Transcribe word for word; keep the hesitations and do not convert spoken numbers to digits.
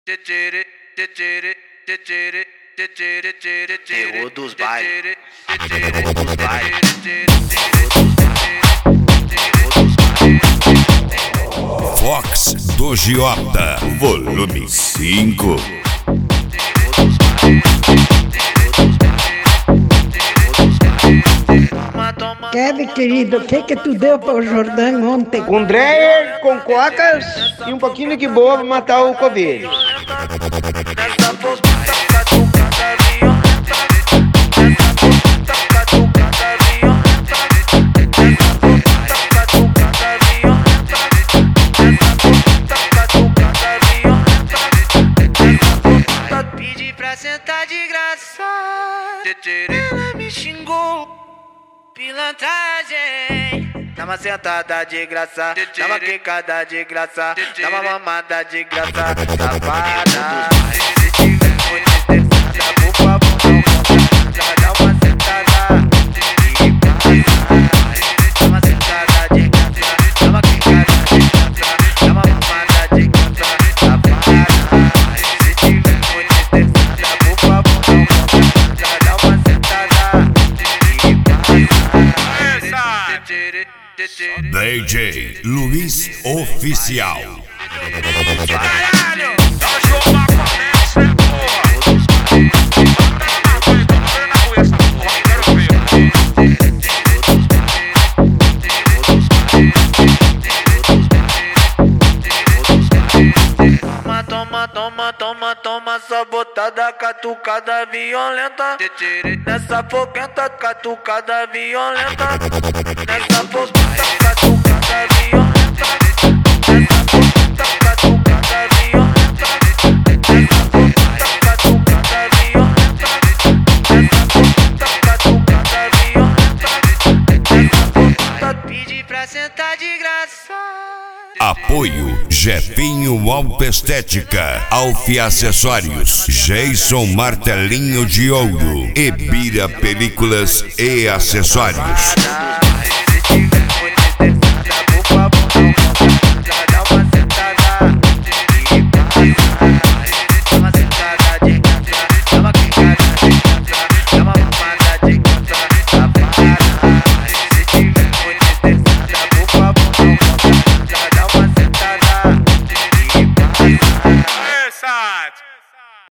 Terror dos bailes. Terror dos bailes. Fox do Giota, volume cinco. Kevin, querido, o que que tu deu para o Jordão ontem? Com Dreyer, com cocas e um pouquinho de boa pra matar o Covid. Pedi pra sentar de graça, ela me xingou. Pilantragem. Dá uma sentada de graça, dá uma quicada de graça, dá uma mamada de graça, safada. Se tiver muito estressada, por favor não conta, dá uma sentada de graça. Dá uma sentada de graça, dá uma quicada de graça, dá uma mamada de graça, safada. Se tiver muito estressada, por favor não conta, dá uma sentada de graça. D J Luiz Oficial. Caralho! Toma, toma, toma, toma, essa botada catucada violenta. Nessa foguenta catucada violenta. Nessa foguenta catucada violenta. Nessa foguenta catucada violenta. Nessa foguenta catucada violenta. Nessa foguenta catucada violenta. Nessa foguenta pedi pra sentar de graça. Apoio Jefinho Autoestética, Alfi Acessórios, Jason Martelinho de Ouro e Bira Películas e Acessórios.